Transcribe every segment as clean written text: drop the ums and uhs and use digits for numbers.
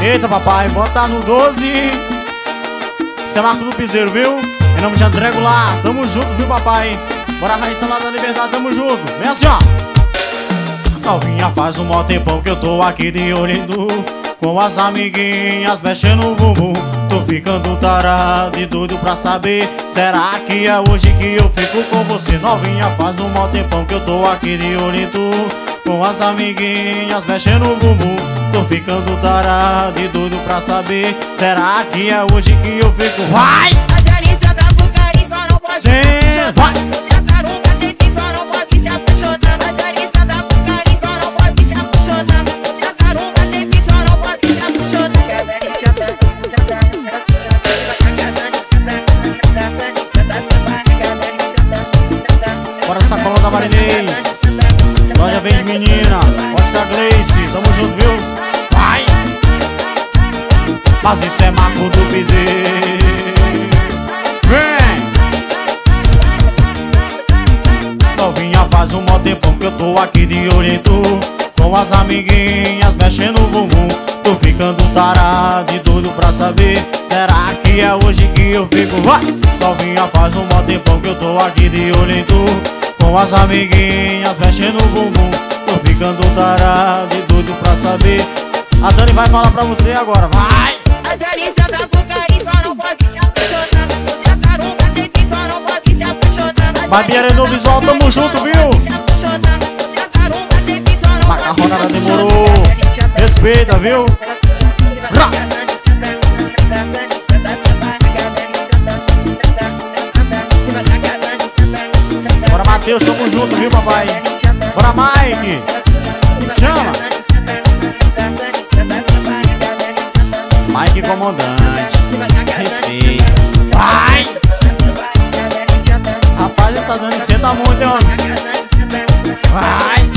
Eita, papai, bota no 12. Isso é Marco do Piseiro, viu? Em nome de André Goulart, tamo junto, viu, papai? Bora, Raíssa lá da Liberdade, tamo junto. Vem assim, ó. Novinha, faz um mó tempão que eu tô aqui de olhando, com as amiguinhas mexendo o bumbum. Tô ficando tarado e doido pra saber, será que é hoje que eu fico com você? Novinha, faz um mó tempão que eu tô aqui de olhando, com as amiguinhas mexendo o bumbum. Tô ficando tarado e doido pra saber, será que é hoje que eu fico? Vai! A delícia da Bucari só não pode se apaixonar. Se a carunca sentir só não pode se apaixonar. A delícia da Bucari só não pode se apaixonar. Se a carunca sentir só não pode se apaixonar. Bora sacolão da Marinês, Glória Vez Menina, Ótica Gleice, tamo junto, viu? Vai! Mas isso é Marco do Piseiro. Vem! Novinha, faz um mó tempão que eu tô aqui de olho em tu, com as amiguinhas mexendo o bumbum. Tô ficando tarado e doido pra saber, será que é hoje que eu fico? Vai! Novinha, faz um mó tempão que eu tô aqui de olho em tu, com as amiguinhas mexendo o bumbum. Tô ficando tarado e doido pra saber. A Dani vai falar pra você agora, vai! A delícia da Bucari só não pode se apaixonar. Se a carunca sentir só não pode se apaixonar. Barbieri no visual, tamo junto, viu? Se a carunca sentir só não Macarronada demorou. Respeita, viu? Bora, Matheus, tamo junto, viu, papai? Bora, Mike! Chama! Mike comandante, respeita. Vai! Rapaz, essa Dani senta muito, hein, homem? Vai!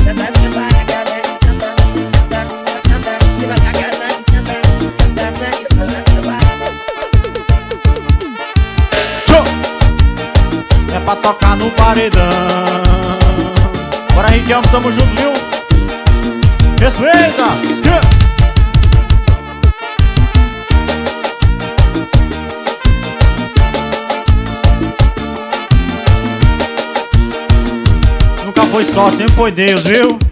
Tchô! É pra tocar no paredão. Bora, Riquelme, tamo junto, viu? Respeita! Nunca foi sorte, sempre foi Deus, viu?